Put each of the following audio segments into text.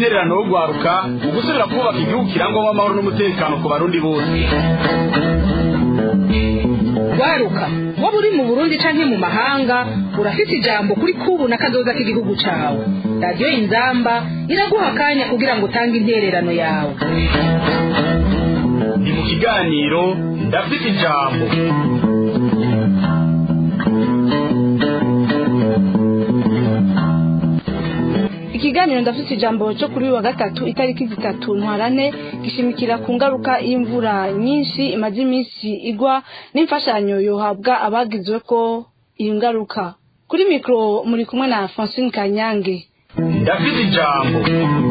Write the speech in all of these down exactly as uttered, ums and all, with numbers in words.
intererano yo gwaruka ugusubira kubaka igihugu kirangwamo amahoro n'umutekano ku barundi bose. Gwaruka waba uri mu Burundi canke mu mahanga urafite ijambo kuri kubu na kazoza k'igihugu cawe. Radio Inzamba iraguha akanya kugira ngo utange intererano yawe. Ni mu kiganiro ndafite ijambo. Ikiganiro ndafite ijambo cyo kuri wa gatatu itariki zitatu ntwarane gishimikira ku ngaruka y'imvura nyinshi imaze iminsi igwa n'imfashanyo yohabwa abagizwe ko iyi ngaruka. Kuri mikro muri kumwe na Francine Kanyange. Ndafite ijambo.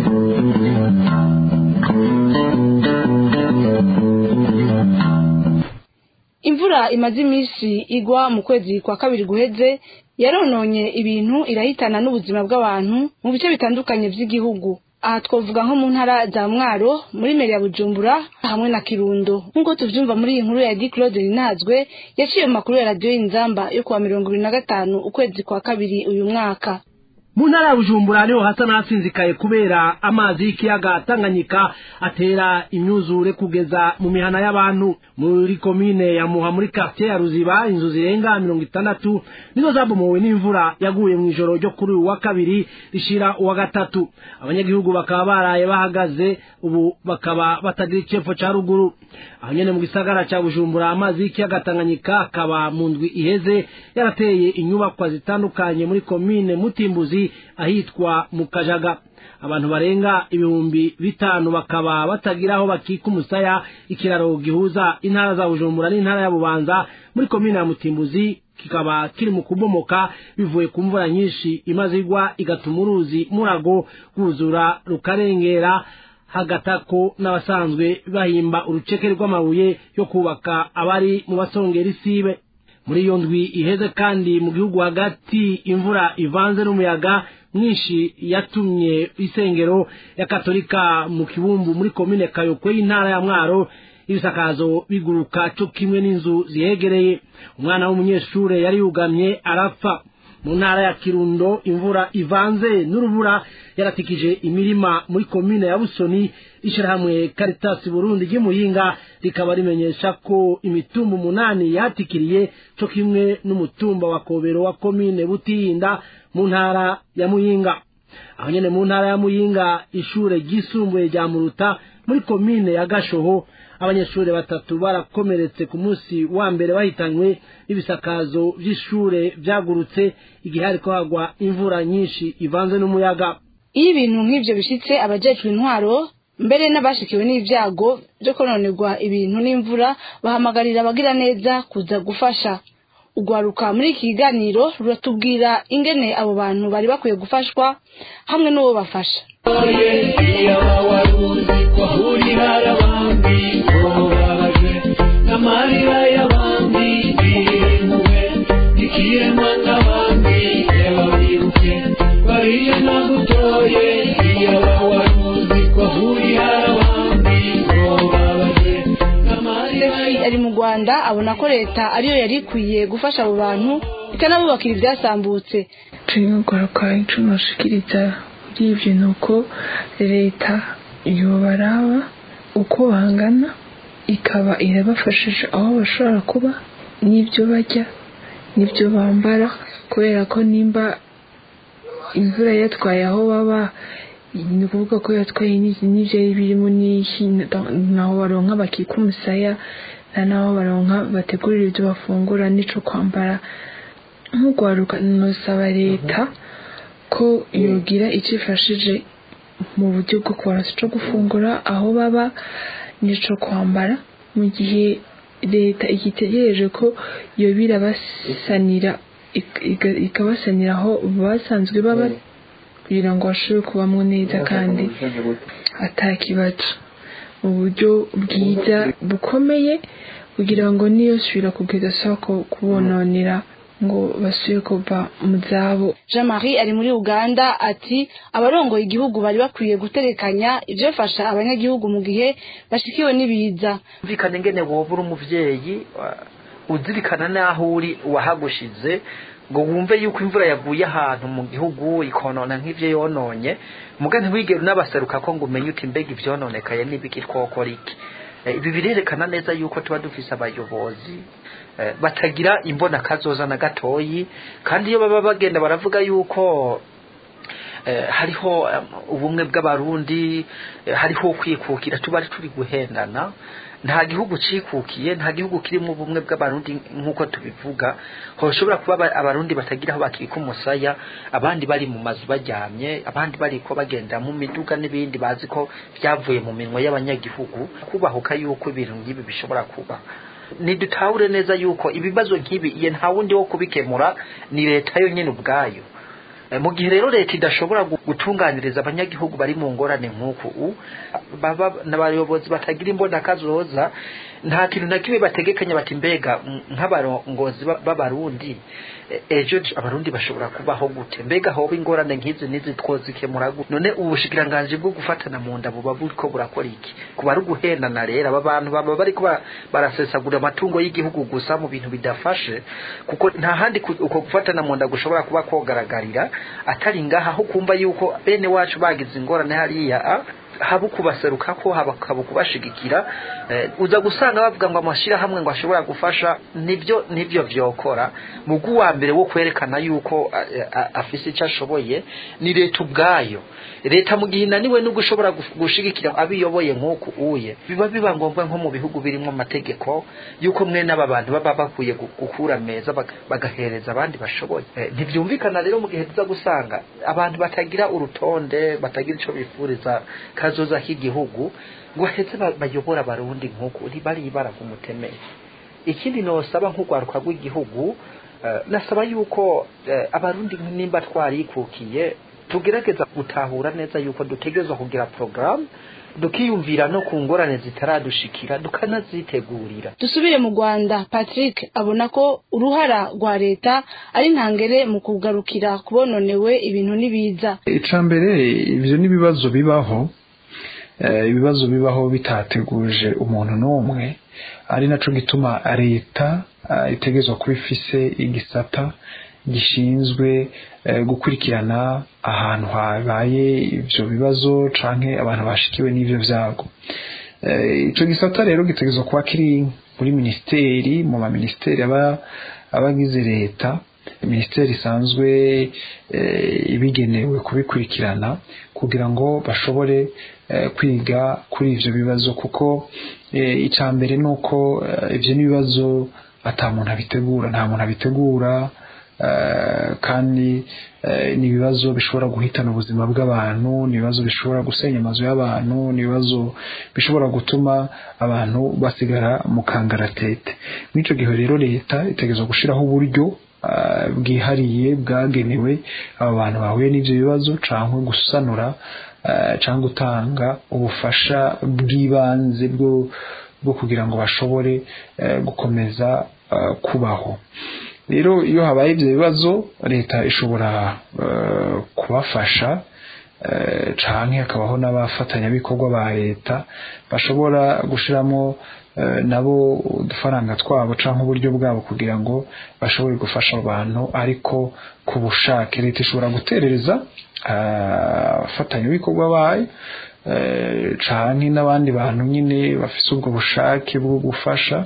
Imvura imaze iminsi igwa mu kwezi kwa kabiri guheze yarononye ibintu irahitana n'ubuzima bw'abantu mu bice bitandukanye by'igihugu. Aha twavuga nko mu ntara za Mwaro, muri meri ya Bujumbura hamwe na Kirundo. Nk'uko tuvyumva muri iyi nkuru ya Di Claude Rinazwe yaciye mu makuru ya Radio Inzamba yo kuwa mirongo ibiri na gatanu ukwezi kwa kabiri uyu mwaka. Mu ntara ya Bujumbura niho hasa n'asinzikaye kubera amazi y'ikiyaga Tanganyika atera imyuzure kugeza mu mihana y'abantu. Muri komine ya Muha muri quartier ya Ruziba inzu zirenga mirongo itandatu nizo zabomowe n'imvura yaguye mu ijoro ryo kuri uwa kabiri rishira uwa gatatu. Abanyagihugu bakaba baraye bahagaze ubu bakaba batagira icefo ca ruguru. Aho nyene mu gisagara ca Bujumbura amazi y'ikiyaga Tanganyika akaba mu ndwi iheze yarateye inyubakwa zitandukanye muri komine Mutimbuzi ahitwa mu Kajaga. Abantu barenga ibihumbi bitanu bakaba batagira aho bakika umusaya. Ikiraro gihuza intara za Bujumbura n'intara ya Bubanza muri komine ya Mutimbuzi kikaba kiri mu kubomoka bivuye ku mvura nyinshi imaze igwa igatuma uruzi Murago rwuzura rukarengera hagatako n'abasanzwe bahimba uruceke rw'amabuye yo kubaka abari mu basongera isibe. Muri iyo ndwi iheze kandi mu gihugu hagati imvura ivanze n'umuyaga mwinshi yatumye isengero ya Katolika mu Kibumbu muri komine Kayokwe y'intara ya Mwaro ibisakazo biguruka cyo kimwe n'inzu zihegereye. Umwana w'umunyeshure yari yugamye arapfa. Mu ntara ya Kirundo imvura ivanze n'urubura yaratikije imirima muri komine ya Busoni. Ishirahamwe Caritas Burundi ry'Imuyinga rikaba rimenyesha ko imitumba umunani yatikiriye cyo kimwe n'umutumba wa Kobero wa komine Butinda mu ntara ya Muyinga. Aho nyene mu ntara ya Muyinga ishure ryisumbuye rya Muruta muri komine ya Gashoho abanyeshure batatu barakomeretse ku munsi wa mbere bahitanywe n'ibisakazo by'ishure byagurutse igihe hariko hagwa imvura nyinshi ivanze n'umuyaga. Iyo ibintu nk'ivyo bishitse abajejwe intwaro mbere n'abashikiwe n'ivyago byo kononerwa ibintu n'imvura bahamagarira abagira neza kuza gufasha. Ugwaruka muri iki kiganiro ruratubwira ingene abo bantu bari bakwiye gufashwa hamwe n'uwo bafasha. Ari mu Rwanda abona ko leta ariyo yari ikwiye gufasha abo bantu ikanabubakira ibyasambutse. Tuyugoroka incuno shikiriza kuri ivyo nuko leta yobaraba uko bangana ikaba irabafashije aho bashobora kuba n'ibyo bajya n'ibyo bambara, kubera ko nimba imvura yatwaye aho baba ni ukuvuga ko yatwaye n'ivyo birimo naho baronka bakika umusaya na naho baronka bategurira ibyo bafungura n'ico kwambara. Nk'ugwaruka nosaba leta ko yogira icifashije mu buryo bwo kubaronsa ico gufungura aho baba n'ico kwambara, mu gihe leta igitegereje ko yobira basanira ikabasanira aho basanzwe baba kugira ngo bashobore kubamwo neza kandi atakibazo mu buryo bwiza bukomeye, kugira ngo niyo subira kugeza soko kubononera ngo basuye kuva mu zabo. Jean Marie ari muri Uganda ati abarongoye igihugu bari bakwiye guterekanya ivyofasha abanyagihugu mu gihe bashikiwe n'ibiza. Vikane ngene wobura umuvyeyi uzirikana naho uri wahagushize ngo wumve yuko imvura yaguye ahantu mu gihugu ikonona nk'ivyo yononye muga ntiwigere unabaseruka ko ngo umenye uti mbega ivyononekaye n'ibiki twokora iki. Ibi birerekana neza yuko tuba dufise abayobozi batagira imbona kazoza na gatoyi, kandi iyo baba bagenda baravuga yuko hariho ubumwe bw'abarundi, hariho kwikukira, tuba ari turi guhendana. Nta gihugu cikukiye, nta gihugu kirimo ubumwe bw'abarundi nkuko tubivuga. Hoshobora kuba abarundi batagira aho bakika umusaya, abandi bari mu mazu bajyamye, abandi bari ko bagenda mu miduga n'ibindi bazi ko byavuye mu minwe y'abanyagihugu. Kubahuka yuko ibintu nk'ibi bishobora kuba, nidutahure neza yuko ibibazo nk'ibi iye nta wundi wo kubikemura, ni leta yo nyine ubwayo. Mu gihe rero leta idashobora gutunganiriza abanyagihugu bari mu ngorane nk'uku, baba n'abayobozi batagira imbona kazoza, nta kintu na kimwe bategekanya bati mbega nk'abarongozi b'abarundi ejo abarundi bashobora kubaho gute, mbega hoba ingorane nk'izi nizi twozikemura gute. None ubushikiranganje bwo gufatana mu nda buba buriko burakora iki? Kuba ari guhendana rero aba bantu baba bariko barasesagura amatungo y'igihugu gusa mu bintu bidafashe, kuko nta handi uko gufatana mu nda gushobora kuba kogaragarira atari ngaha aho kumva yuko bene wacu bagize ingorane hariya habu kubaseruka ko habu kubashigikira. Eh, uza gusanga bavuga ngo amashira hamwe ngo ashobora gufasha, nibyo nibyo vyokora. Mugu wa mbere wo kwerekana yuko afise icyo ashoboye ni leta ubwayo. Leta mu gihe naniwe no gushobora gushigikira abiyoboye nk'uko uye, biba biba ngombwa nko mu bihugu birimo amategeko yuko mwe n'aba bantu baba bakuye gukura meza bagahereza abandi bashoboye. Eh, ntivyumvikana rero mu gihe tuza gusanga abantu batagira urutonde, batagira ico bifuriza kazoza k'igihugu, ngo hetse bayobora abarundi nk'uko bari ibara ku mutemere. Ikindi nosaba nk'ugwaruka rw'igihugu, uh, nasaba yuko uh, abarundi nimba twarikukiye tugerageza gutahura neza yuko dutegerezwa kugira program, dukiyumvira no ku ngorane zitaradushikira dukanazitegurira. Dusubire mu Rwanda, Patrick abona ko uruhara rwa leta ari ntangere mu kugarukira kubononewe ibintu nibiza. Icambere ivyo nibibazo bibaho, ibibazo bibaho bitateguje umuntu n'umwe, ari naco gituma leta itegezwa kuba ifise igisata gishinzwe gukurikirana ahantu habaye ivyo bibazo canke abantu bashikiwe n'ivyo vyago. Ico gisata rero gitegezwa kuba kiri muri ministeri, mu ma ministeri aba abagize leta, ministeri isanzwe ibigenewe kubikurikirana kugira ngo bashobore kwiga kuri ivyo bibazo, kuko icambere nuko ivyo nibibazo ata muntu abitegura, nta muntu abitegura, kandi nibibazo bishobora guhitana ubuzima bw'abantu, nibibazo bishobora gusenya amazu y'abantu, nibibazo bishobora gutuma abantu basigara mu kangaratete. Mwico gihe rero leta itegezwa gushiraho uburyo bwihariye bwagenewe aba bantu bahuye n'ivyo bibazo, canke gusanura canke gutanga ubufasha bw'ibanze bwo bwo kugira ngo bashobore gukomeza kubaho. Rero iyo habaye ivyo bibazo leta ishobora kubafasha, canke hakabaho n'abafatanya bikorwa ba leta bashobora gushiramo nabo udufaranga twabo canke uburyo bwabo kugira ngo bashobore gufasha abantu, ariko ku bushake. Leta ishobora guterereza abafatanya bikorwa bayo canke n'abandi bantu nyine bafise ubwo bushake bwo gufasha,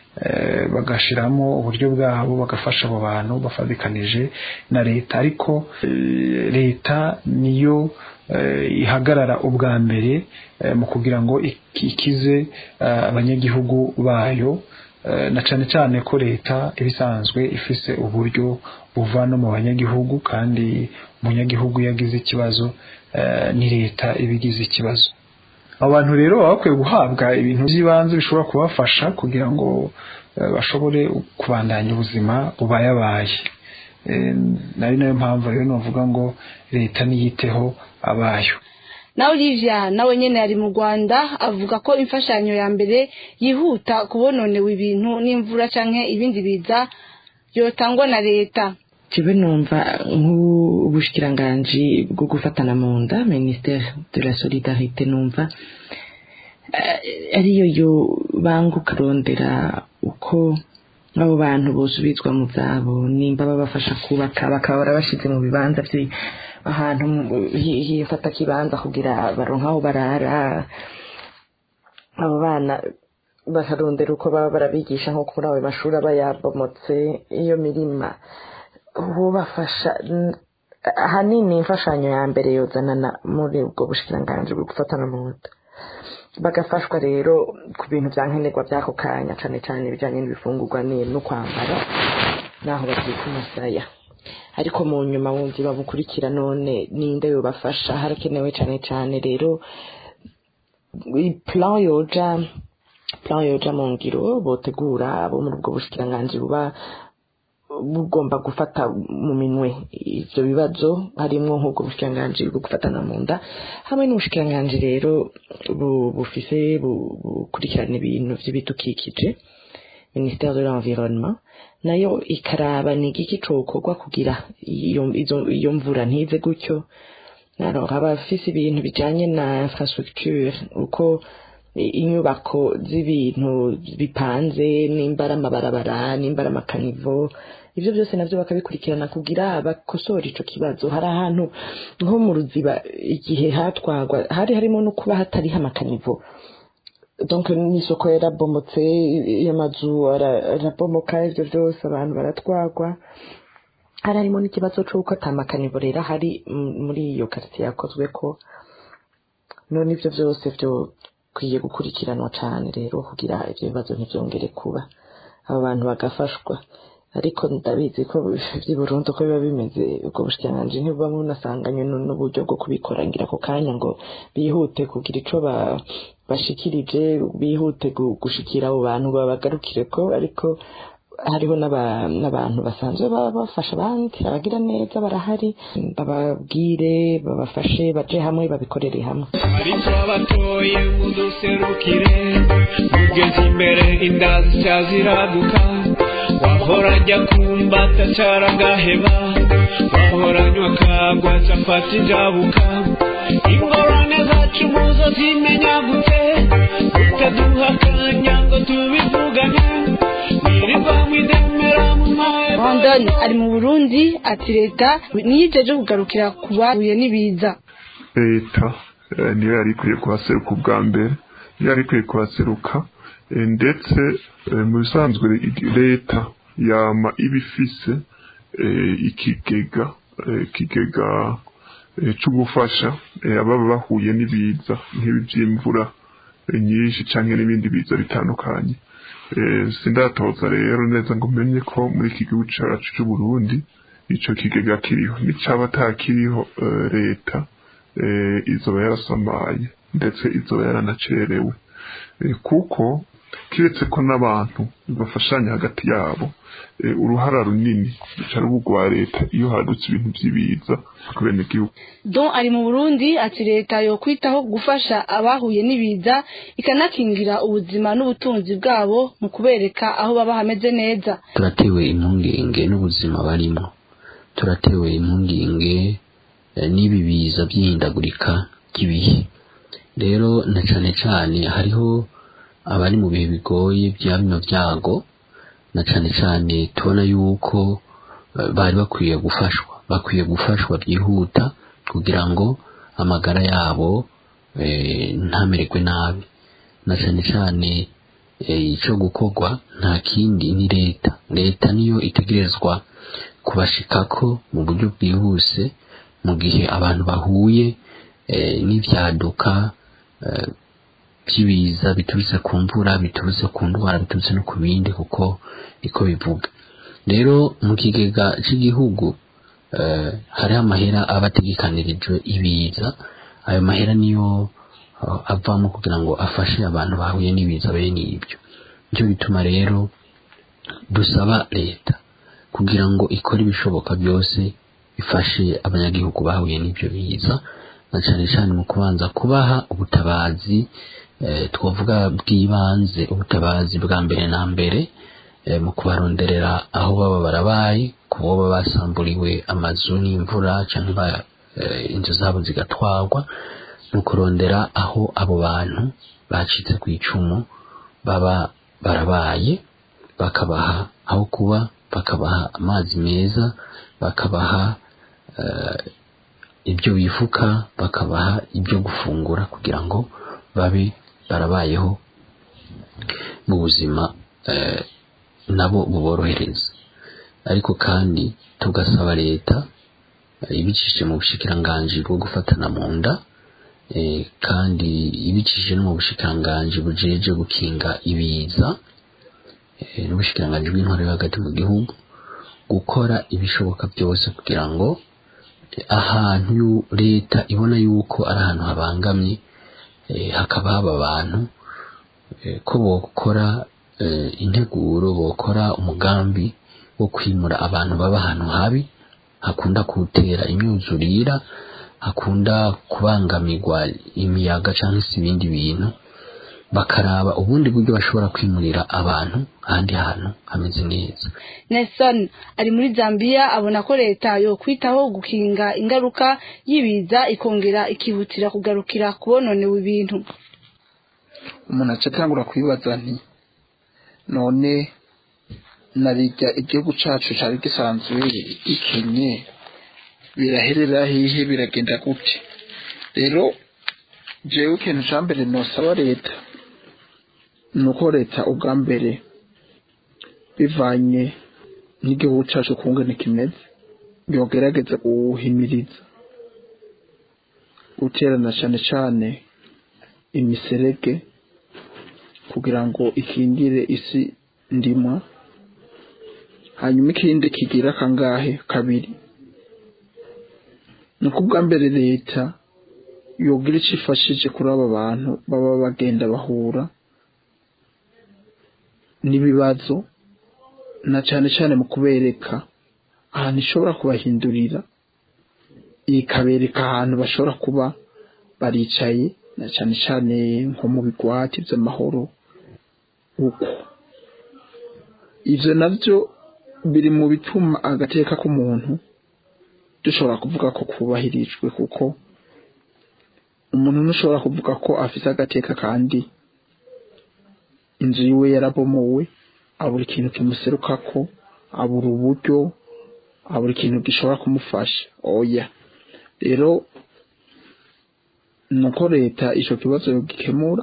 bagashiramo uburyo bwabo bagafasha abo bantu bafadikanije na leta. Ariko leta niyo ihagarara ubwa mbere mu kugira ngo ikize abanyagihugu bayo, na cane cane ko leta ibisanzwe ifise uburyo buva no mu banyagihugu, kandi umunyagihugu yagize ikibazo ni leta ibigize ikibazo. Abantu rero bakwiye guhabwa ibintu by'ibanze bishobora kubafasha kugira ngo bashobore kubandanya ubuzima bubayabaye. Nari nayo mpamvu rero novuga ngo leta niyiteho abayo. Na Olivia nawe nyene yari mu Rwanda avuga ko imfashanyo ya mbere yihuta kubononewe ibintu n'imvura canke ibindi biza yotangwa na leta. Jewe numva nk'ubushikiranganji bwo gufatana mu nda, Ministère de la Solidarité, numva ariyo yo banguka rondera uko abo bantu bosubizwa mu zabo nimba babafasha kubaka bakaba barabashize mu bibanza vyi ahantu hifata kibanza kugira baronka aho barara abo bana bakarondera uko baba barabigisha nko kuri ayo mashuri aba yabomotse iyo mirima bubafasha ahanini imfashanyo ya mbere yozanana muri ubwo bushikiranganji bwo gufatana mu nda bagafashwa rero ku bintu bya nkenerwa by'ako kanya cyane cyane ibijyanye n'ibifungurwa no kwambara naho babyita umusaya ariko mu nyuma wundi babukurikira none ninde yobafasha harakenewe cyane cyane rero plan yoja plan yoja mu ngiro botegura abo muri ubwo bushikiranganji buba bugomba gufata mu minwe ivyo bibazo harimwo nk'ubwo bushikiranganji bwo gufatana mu nda hamwe n'ubushikiranganji rero bufise bukurikirana ibintu vy'ibidukikije ministère de l'environnement nayo ikaraba ni igiki cokorwa kugira iyo mvura ntize gutyo alors abafise ibintu bijanye na infrastructure uko inyubako z'ibintu bipanze n'imbara amabarabara n'imbara amakanivo ivyo byose navyo bakabikurikirana kugira bakosora ico kibazo hari ahantu nko mu ruziba igihe hatwagwa hari harimo no kuba hatari amakanivo donc n'isoko yarabomotse y'amazu arabomoka ivyo byose abantu baratwagwa hari harimo n'ikibazo c'uko atamakanivo rero hari muri iyo quartier yakozwe ko none ivyo byose byo kwiye gukurikiranwa cyane rero kugira ivyo bibazo ntivyongere kuba abo bantu bagafashwa ariko ndabizi ko by'i Burundi ko biba bimeze ubwo bushikiranganji ntibuba bunasanganywe n'uburyo bwo kubikora ngira ako kanya ngo bihute kugira ico bashikirije bihute gushikira abo bantu babagarukire ko ariko hariho n'abantu basanzwe bafasha abandi abagira neza barahari bababwire babafashe baje hamwe babikorere hamwe ariko abatoye muduserukire mugeze imbere indazi cyaziraduka wahorajya kumbata caragaheba wahoranywa kagwa capati jabuka ingorane zacu muzo zimenya gute utaduha akanya ngo tubivugane Rondon ari mu Burundi ati leta niyijeje kugarukira kubahuye n'ibiza leta niyo yari ikwiye kuhaseruka ubwa mbere niyo yari ikwiye kuhaseruka ndetse mu bisanzwe leta yama ibifise ikigega ikigega cyo gufasha ababa bahuye n'ibiza nk'ibi by'imvura nyinshi canke n'ibindi biza bitandukanye sindatoza rero neza ngo menye ko muri iki gihugu cyacu cy'u Burundi ico kigega kiriho nicaba atakiriho leta izoba yarasamaye ndetse izoba yaranacerewe kuko kiretse ko n'abantu bafashanya hagati yabo uruhara runini cyari ubwa leta iyo hadutse ibintu by'ibiza kubene gihugu Don ari mu Burundi ati leta yo kwitaho gufasha abahuye n'ibiza ikanakingira ubuzima n'ubutunzi bwabo mu kubereka aho baba hameze neza turatewe impungenge n'ubuzima barimo turatewe impungenge n'ibi biza by'ihindagurika ry'ibihe rero na cane cane hariho abari mu bihe bigoye bya bino byago na cane cane tubona yuko bari bakwiye gufashwa bakwiye gufashwa byihuta kugira ngo amagara yabo ntamererwe nabi na cane cane ico gukorwa nta kindi ni leta leta niyo itegerezwa kubashikako mu buryo bwihuse mu gihe abantu bahuye n'ivyaduka by'ibiza biturutse ku mvura biturutse ku ndwara biturutse no ku bindi kuko iko bivuga rero mu kigega cy'igihugu hariho amahera abategekanirijwe ibiza ayo mahera niyo avamo kugira ngo afashe abantu bahuye n'ibiza bene ibyo byo bituma rero dusaba leta kugira ngo ikore ibishoboka byose ifashe abanyagihugu bahuye n'ibyo biza na cyane cyane mu kubanza kubaha ubutabazi twavuga bw'ibanze ubutabazi bwa mbere na mbere mu kubaronderera aho baba barabaye kubo baba basamburiwe amazu n'imvura cyangwa inzu zabo zigatwarwa no kurondera aho abo bantu bacitse ku icumu baba barabaye bakabaha aho kuba bakabaha amazi meza, bakabaha ibyo bifuka, bakabaha ibyo gufungura kugira ngo babe barabayeho mu buzima nabo buborohereza. Ariko kandi tugasaba leta ibicishije mu bushikiranganji bwo gufatana mu nda, kandi ibicishije no mu bushikiranganji bujeje gukinga ibiza n'ubushikiranganji bw'intwaro yo hagati mu gihugu, gukora ibishoboka byose kugira ngo ahantu leta ibona yuko ari ahantu habangamye hakaba haba abantu, ko bokora integuro, bokora umugambi wo kwimura abantu baba ahantu habi hakunda gutera imyuzurira, hakunda kubangamirwa imiyaga cyangwa se ibindi bintu, bakaraba ubundi buryo bashobora kwimurira abantu ahandi hantu hameze neza. Nelson ari muri Zambia abona ko leta yo kwitaho gukinga ingaruka yibiza ikongera ikihutira kugarukira kubononewe ibintu. Umuntu acatangura kwibaza nti none narijya igihugu cacu cari gisanzwe ikenye biraherera hihe, biragenda gute? Rero jewe ikintu ca mbere nosaba leta nuko leta ubwa mbere bivanye n'igihugu cacu kungene kimeze yogerageza guhimiriza guterana cane cane imiserege kugira ngo ikingire isi ndimwa. Hanyuma ikindi kigira kangahe kabiri nuko ubwa mbere leta yogira ico ifashije kuri aba bantu baba bagenda bahura n'ibibazo, na cane cane mu kubereka ahantu ishobora kubahindurira, ikabereka ahantu bashobora kuba baricaye, na cane cane nko mu bigwati vy'amahoro. Uko ivyo navyo biri mu bituma agateka k'umuntu dushobora kuvuga ko kubahirijwe, kuko umuntu ntushobora kuvuga ko afise agateka kandi inzu yiwe yarabomowe, abura ikintu kimuserukako, abura uburyo, abura ikintu gishobora kumufasha. Oya, rero nuko leta ico kibazo yogikemura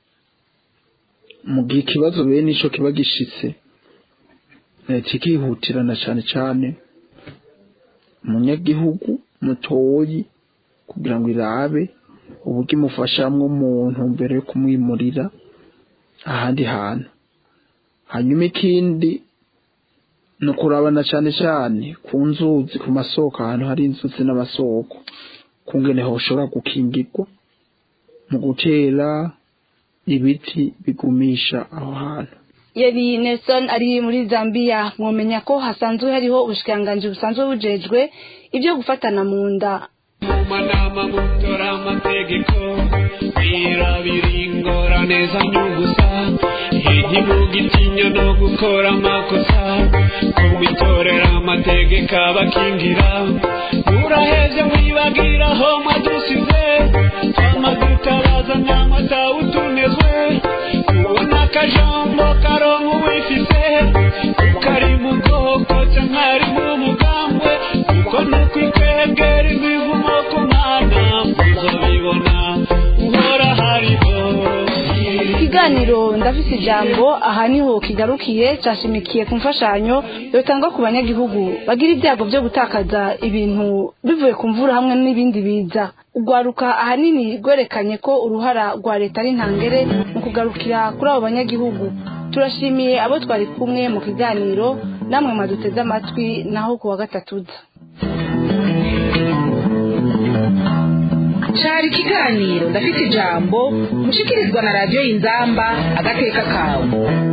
mu gihe ikibazo bene ico kiba gishitse, leta ikihutirana cane cane umunyagihugu mutoyi kugira ngo irabe uburyo imufashamwo umuntu mbere yo kumwimurira ahandi hantu. Hanyuma ikindi no kurabana cane cane ku nzuzi, ku masoko, ahantu hari inzuzi n'amasoko, kungene hoshobora gukingirwa mu gutera ibiti bigumisha aho hantu. Yari Nelson ari muri Zambia. Mwomenya ko hasanzwe hariho ubushikiranganji busanzwe bujejwe ibyo gufatana mu nda. Manama mutora amategeko birabiringora neza nyugusa igimugitinya no gukora amakosa kumitorera amategeko abakingira uraheze wibagira ho madusize amadutabaza nyamata utunezwe ubona kajambo karongo wifise ukari mu bwoko cyangari mu mugambwe uko nukwikwegera imivumo ku mana uzobibona uhora hariho. Ikiganiro ndafise ijambo aha niho kigarukiye, cyashimikiye ku mfashanyo yotangwa ku banyagihugu bagira ibyago byo gutakaza ibintu bivuye ku mvura hamwe n'ibindi biza. Ugwaruka ahanini rwerekanye ko uruhara rwa leta ari ntangere mu kugarukira kuri abo banyagihugu. Turashimiye abo twari kumwe mu kiganiro, namwe maduteze amatwi, naho kuwa gatatuza. Cari ikiganiro ndafite ijambo mushikirizwa na Radio Inzamba agateka kawe.